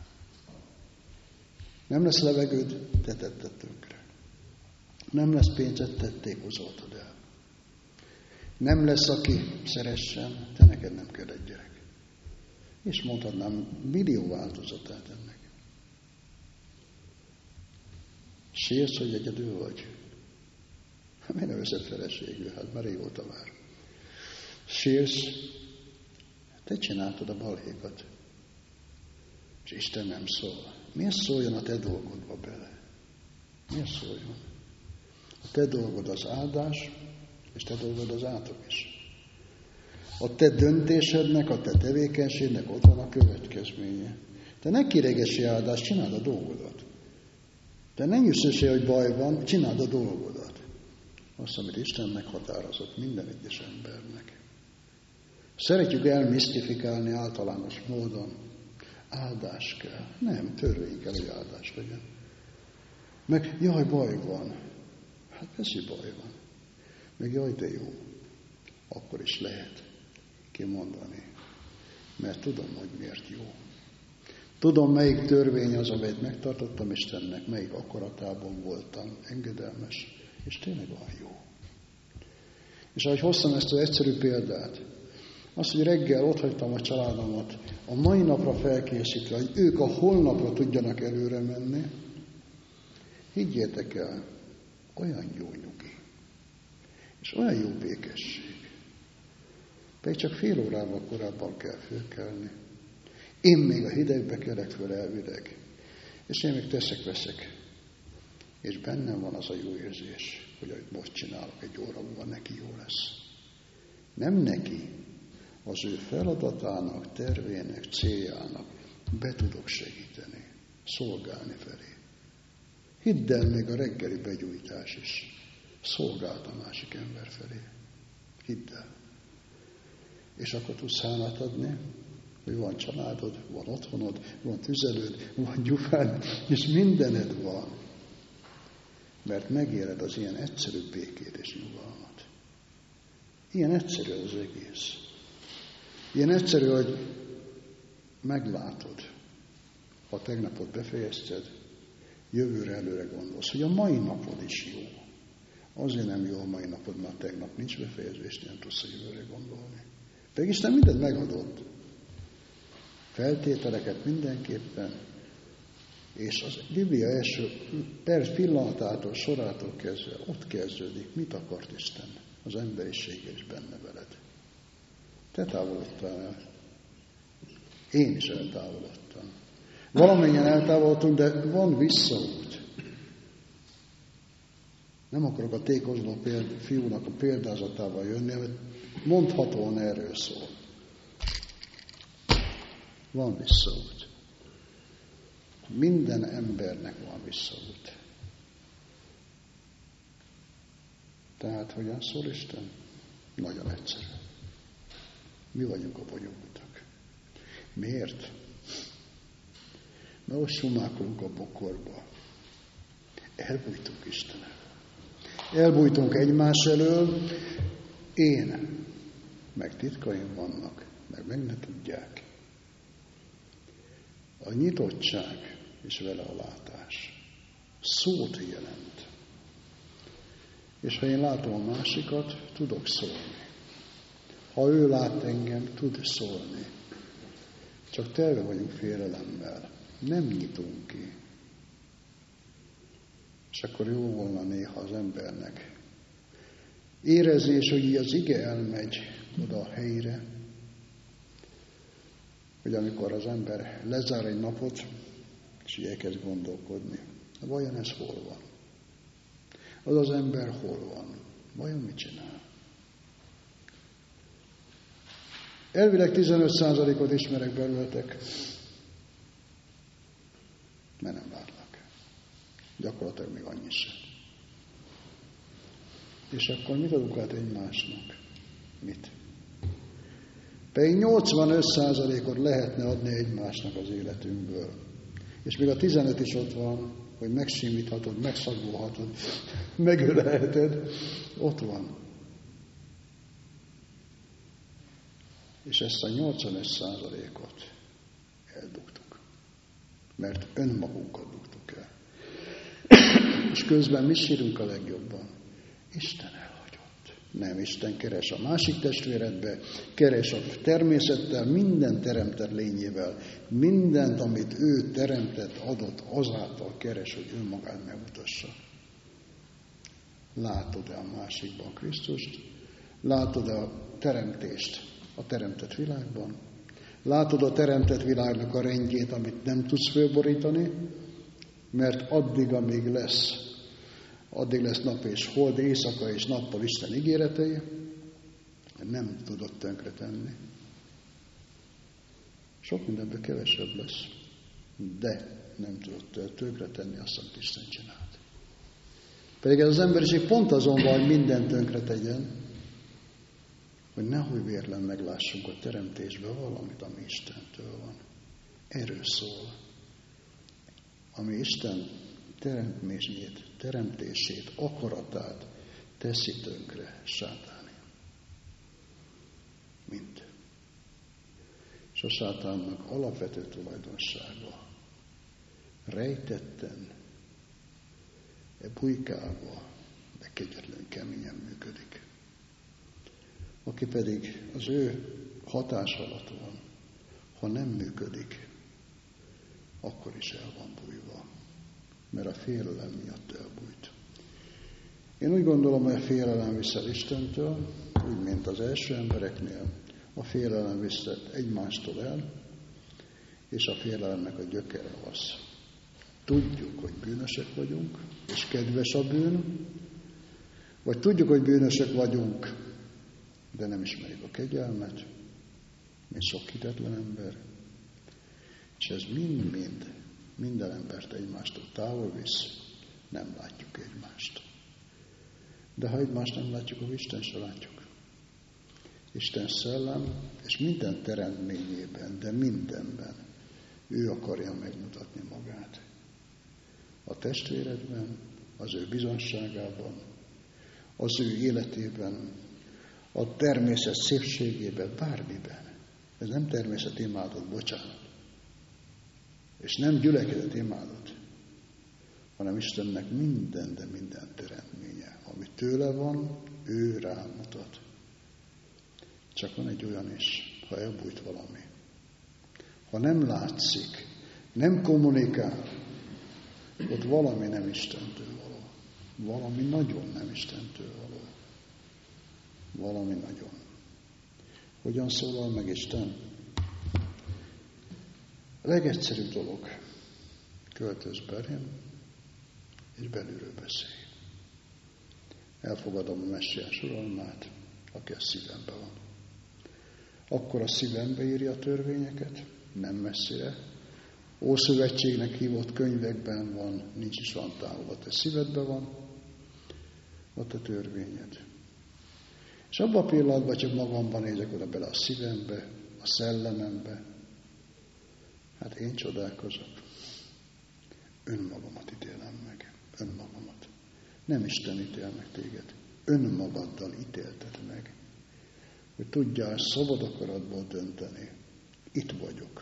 Nem lesz levegőd, te tetted tönkre. Nem lesz pénzed, tették, hozoltad el. Nem lesz, aki szeressen, te neked nem kell egy gyerek. És mondhatnám millió változatát ennek. Sírsz, hogy egyedül vagy? Miért nem veszed feleségül? Hát már régóta vár. Sírsz, te csináltad a balhékat. És Isten nem szól. Miért szóljon a te dolgodba bele? Miért szóljon? A te dolgod az áldás, és te dolgod az átok is. A te döntésednek, a te tevékenységnek ott van a következménye. Te ne kiregesi áldást, csináld a dolgodat. Te ne nyűszössél, hogy baj van, csináld a dolgodat. Azt, amit Isten meghatározott minden egyes embernek. Szeretjük elmisztifikálni általános módon. Áldás kell. Nem, törvény kell, hogy áldás legyen. Meg, baj van. Hát persze, baj van. Meg de jó. Akkor is lehet kimondani. Mert tudom, hogy miért jó. Tudom, melyik törvény az, amelyet megtartottam Istennek, melyik akaratában voltam engedelmes, és tényleg olyan jó. És ahogy hoztam ezt az egyszerű példát, azt, hogy reggel otthagytam a családomat, a mai napra felkészítve, hogy ők a holnapra tudjanak előre menni, higgyétek el, olyan jó nyugi, és olyan jó békesség. Pedig csak fél órával korábban kell fölkelni. Én még a hidegbe kelek föl elvileg, és én még teszek-veszek. És bennem van az a jó érzés, hogy ahogy most csinálok, egy óra múlva neki jó lesz. Nem neki, az ő feladatának, tervének, céljának be tudok segíteni, szolgálni felé. Hidd el, még a reggeli begyújtás is szolgált a másik ember felé. Hidd el. És akkor tudsz hálát adni, hogy van családod, van otthonod, van tüzelőd, van gyufád, és mindened van. Mert megéled az ilyen egyszerű békét és nyugalmat. Ilyen egyszerű az egész. Ilyen egyszerű, hogy meglátod, ha tegnapot befejezted, jövőre előre gondolsz, hogy a mai napod is jó. Azért nem jó a mai napod, mert tegnap nincs befejezve, és nem tudsz a jövőre gondolni. Pedig Isten mindent megadott. Feltételeket mindenképpen, és az Biblia első pillanatától, sorától kezdve ott kezdődik, mit akart Isten az emberiséggel is benne veled. Te távolodtál el. Én is eltávolodtam. Valamennyien eltávolodtunk, de van visszaút. Nem akarok a tékozló fiúnak a példázatával jönni, hogy mondhatóan erről szól. Van visszaút. Minden embernek van visszaút. Tehát hogyan szól Isten? Nagyon egyszerű. Mi vagyunk a bonyolultak. Miért? Mert ott sumákolunk a bokorba. Elbújtunk Isten elől. Elbújtunk egymás elől. Én. Meg titkaim vannak. Meg ne tudják. A nyitottság és vele a látás szót jelent. És ha én látom a másikat, tudok szólni. Ha ő lát engem, tud szólni. Csak telve vagyunk félelemmel. Nem nyitunk ki. És akkor jó volna néha az embernek érezni, és hogy így az ige elmegy oda a helyre, hogy amikor az ember lezár egy napot, és így elkezd gondolkodni, vajon ez hol van? Az az ember hol van? Vajon mit csinál? Elvileg 15%-ot ismerek belőletek, mert nem várlak. Gyakorlatilag még annyi sem. És akkor mit adunk át egymásnak? Mit? Pedig 85%-ot lehetne adni egymásnak az életünkből. És még a 15 is ott van, hogy megsimíthatod, megszagolhatod, megölelheted, ott van. És ezt a 85%-ot eldugtuk. Mert önmagunkat dugtuk el. És közben mi sírunk a legjobban? Isten elhagyott. Nem, Isten keres a másik testvéredbe, keres a természettel, minden teremtett lényével, mindent, amit ő teremtett, adott, azáltal keres, hogy önmagát megmutassa. Látod-e a másikban Krisztust? Látod-e a teremtést a teremtett világban? Látod a teremtett világnak a rendjét, amit nem tudsz fölborítani, mert addig, amíg lesz nap és hold, éjszaka és nappal Isten ígéretei, nem tudod tönkretenni. Sok mindenből kevesebb lesz, de nem tudod tönkretenni azt, amit Isten csinált. Pedig ez az emberiség pont azon van, hogy mindent tönkretegyen, hogy nehogy vérlen meglássunk a teremtésben valamit, ami Istentől van. Erről szól. Ami Isten teremtését, akaratát teszi tönkre sátáni. Mind. És a sátánnak alapvető tulajdonsága rejtetten, bujkálva, de kegyetlen keményen működik. Aki pedig az ő hatás alatt van, ha nem működik, akkor is el van bújva, mert a félelem miatt elbújt. Én úgy gondolom, hogy a félelem visz el Istentől, úgy, mint az első embereknél, a félelem visz egymástól el, és a félelemnek a gyökere az. Tudjuk, hogy bűnösek vagyunk, és kedves a bűn, vagy tudjuk, hogy bűnösek vagyunk, de nem ismerjük a kegyelmet, mint sok hitetlen ember, és ez mind-mind minden embert egymástól távol visz, nem látjuk egymást. De ha egymást nem látjuk, akkor Isten se látjuk. Isten szellem, és minden teremtményében, de mindenben ő akarja megmutatni magát. A testvéredben, az ő bizonságában, az ő életében, a természet szépségében, bármiben. Ez nem természet imádat, bocsánat. És nem gyülekezet imádat, hanem Istennek minden, de minden teremtménye. Ami tőle van, ő rámutat. Csak van egy olyan is, ha elbújt valami. Ha nem látszik, nem kommunikál, ott valami nem Istentől való. Valami nagyon nem Istentől való. Valami nagyon. Hogyan szólal meg Isten? A legegyszerűbb dolog. Költöz belém, és belülről beszélj. Elfogadom a messiás uralmát, aki a szívemben van. Akkor a szívembe írja a törvényeket, nem messzire. Ószövetségnek hívott könyvekben van, nincs is van távol, a te szívedben van, ott a törvényed. És abban a pillanatban csak magamban nézek oda bele a szívembe, a szellemembe. Hát én csodálkozok. Önmagamat ítélem meg. Önmagamat. Nem Isten ítél meg téged. Önmagaddal ítélted meg. Hogy tudjál szabad akaratból dönteni. Itt vagyok.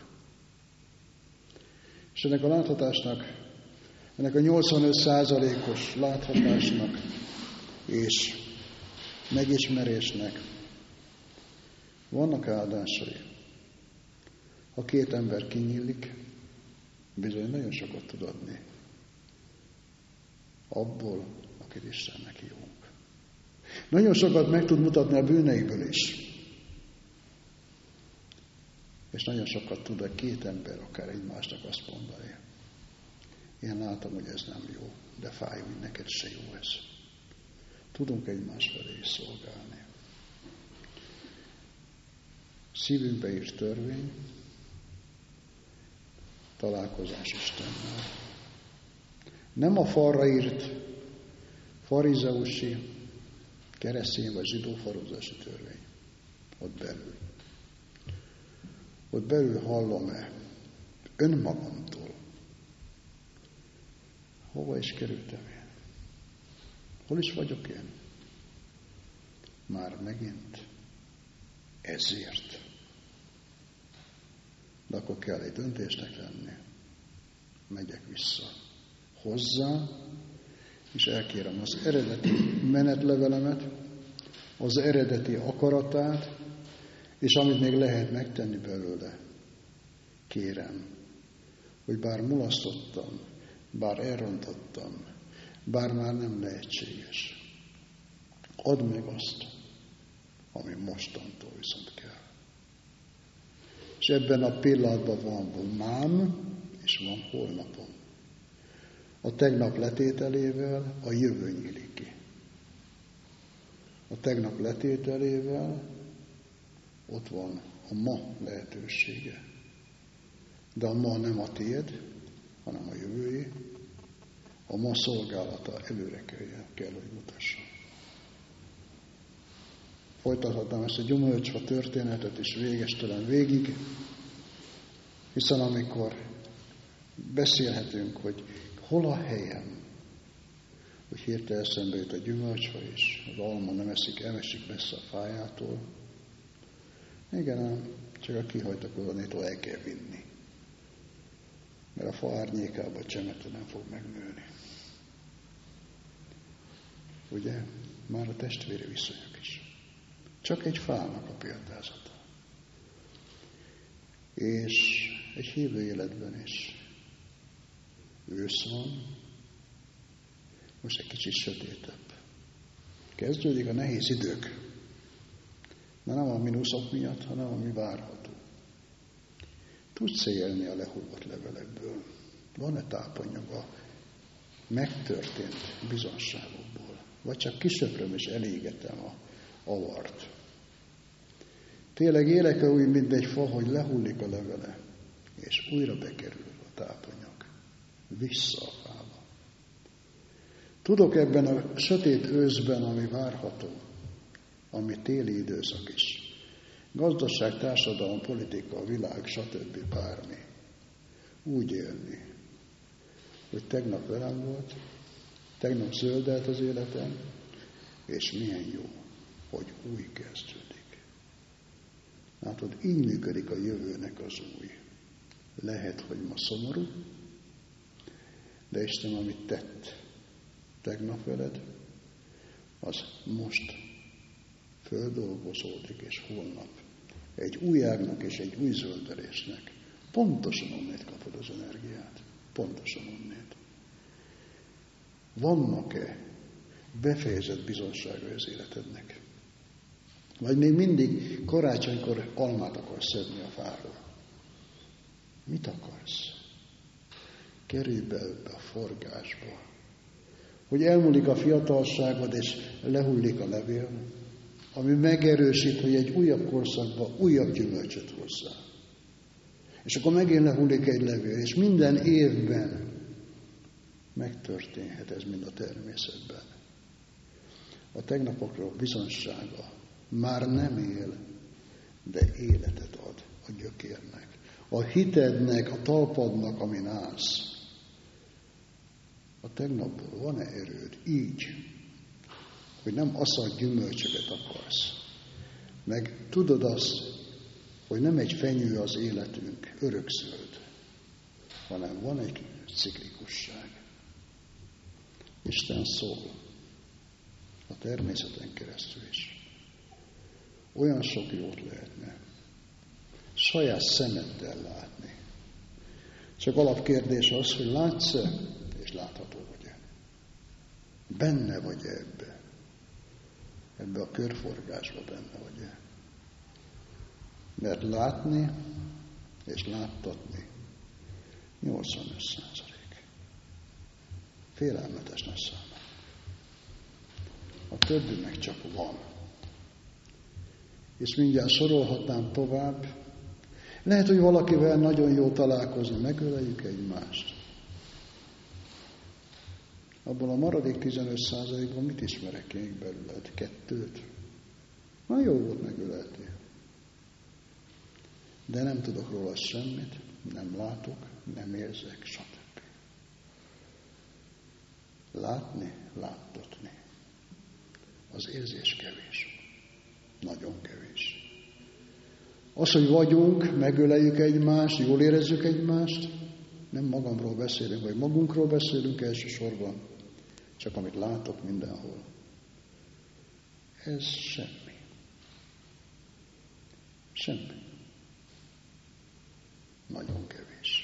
És ennek a láthatásnak, ennek a 85%-os láthatásnak és megismerésnek vannak áldásai. Ha két ember kinyílik, bizony nagyon sokat tud adni abból, akit Istennek hívunk. Nagyon sokat meg tud mutatni a bűneiből is. És nagyon sokat tud a két ember akár egymásnak azt mondani. Én látom, hogy ez nem jó, de fáj, hogy neked se jó ez. Tudunk egymás felé is szolgálni. Szívünkbe írt törvény, találkozás Istennel. Nem a falra írt farizeusi, keresztény vagy zsidó farozási törvény. Ott belül. Ott belül hallom-e önmagamtól. Hova is kerültem én? Hol is vagyok én? Már megint ezért. De akkor kell egy döntésnek lenni. Megyek vissza hozzá, és elkérem az eredeti menetlevelemet, az eredeti akaratát, és amit még lehet megtenni belőle, kérem, hogy bár mulasztottam, bár elrontottam, bár már nem lehetséges, add meg azt, ami mostantól viszont kell. És ebben a pillanatban van mám, és van holnapom. A tegnap letételével a jövő nyílik ki. A tegnap letételével ott van a ma lehetősége. De a ma nem a tiéd, hanem a jövőjé. A ma szolgálata előre kell, hogy mutasson. Folytathatnám ezt a gyümölcsfa történetet is végestelen végig, hiszen amikor beszélhetünk, hogy hol a helyem, hogy hirtelen eszembe jut a gyümölcsfa, és az alma nem esik messze a fájától. Igen, csak a kihajtakozanétól el kell vinni. Mert a fa árnyékában csemete nem fog megnőni. Ugye? Már a testvéri viszonyok is. Csak egy fának a példázata. És egy hívő életben is. Ősz van, most egy kicsit sötétebb. Kezdődik a nehéz idők. De nem a mínuszok miatt, hanem ami várható. Tudsz élni a lehullott levelekből. Van-e tápanyag a megtörtént bizonságokból? Vagy csak kisöpröm és elégetem a avart? Tényleg élek-e úgy, mint egy fa, hogy lehullik a levele, és újra bekerül a tápanyag. Vissza a fába. Tudok ebben a sötét őszben, ami várható, ami téli időszak is. Gazdaság, társadalom, politika, világ, stb. Bármi. Úgy élni, hogy tegnap velem volt, tegnap zöldelt az életem, és milyen jó, hogy új kezdődik. Látod, így működik a jövőnek az új. Lehet, hogy ma szomorú, de Isten, amit tett tegnap veled, az most földolgozódik, és holnap egy új ágnak és egy új zöldelésnek pontosan onnét kapod az energiát. Pontosan onnét. Vannak-e befejezett bizonságai az életednek? Vagy még mindig karácsonykor almát akarsz szedni a fáról? Mit akarsz? Kerülj be ebbe a forgásba, hogy elmúlik a fiatalságod, és lehullik a levél, ami megerősít, hogy egy újabb korszakban újabb gyümölcsöt hozzá. És akkor megint lehullik egy levél, és minden évben megtörténhet ez, mind a természetben. A tegnapokról bizonysága már nem él, de életet ad a gyökérnek, a hitednek, a talpadnak, amin állsz. A tegnapból van-e erőd így, hogy nem aszalt gyümölcsöket akarsz, meg tudod azt, hogy nem egy fenyő az életünk, örökszöld, hanem van egy ciklikusság. Isten szól a természeten keresztül is. Olyan sok jót lehetne saját szemeddel látni. Csak alapkérdés az, hogy látsz-e, és látható vagy-e. Benne vagy-e ebbe? Ebbe a körforgásba benne vagy-e? Mert látni és láttatni 85%. Félelmetes nagy szám. A többi meg csak van. És mindjárt sorolhatnám tovább. Lehet, hogy valakivel nagyon jó találkozni, megöleljük egymást. Abban a maradék 15%-ban mit ismerek én belőled? 2. Már jó volt megöleltél. De nem tudok róla semmit, nem látok, nem érzek, stb. Látni, láttatni. Az érzés kevés. Nagyon kevés. Az, hogy vagyunk, megöleljük egymást, jól érezzük egymást, nem magamról beszélünk, vagy magunkról beszélünk elsősorban, csak amit látok mindenhol. Ez semmi. Semmi. Nagyon kevés.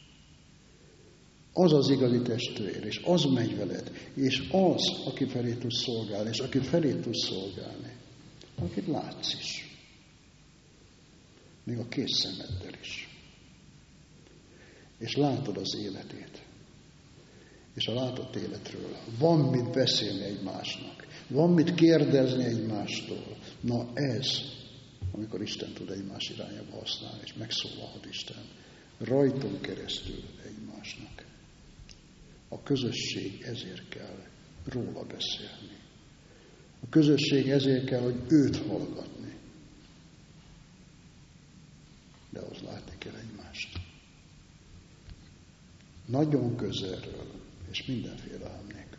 Az az igazi testvér, és az megy veled, és az, aki felé tudsz szolgálni, és aki felé tudsz szolgálni, akit látsz is. Még a kész szemeddel is. És látod az életét. És a látott életről van mit beszélni egymásnak. Van mit kérdezni egymástól. Na ez, amikor Isten tud egymás irányába használni, és megszólalhat Isten rajtunk keresztül egymásnak. A közösség ezért kell róla beszélni. A közösség ezért kell, hogy őt hallgatni. De ahhoz látni kell egymást. Nagyon közelről, és mindenféle ám nélkül.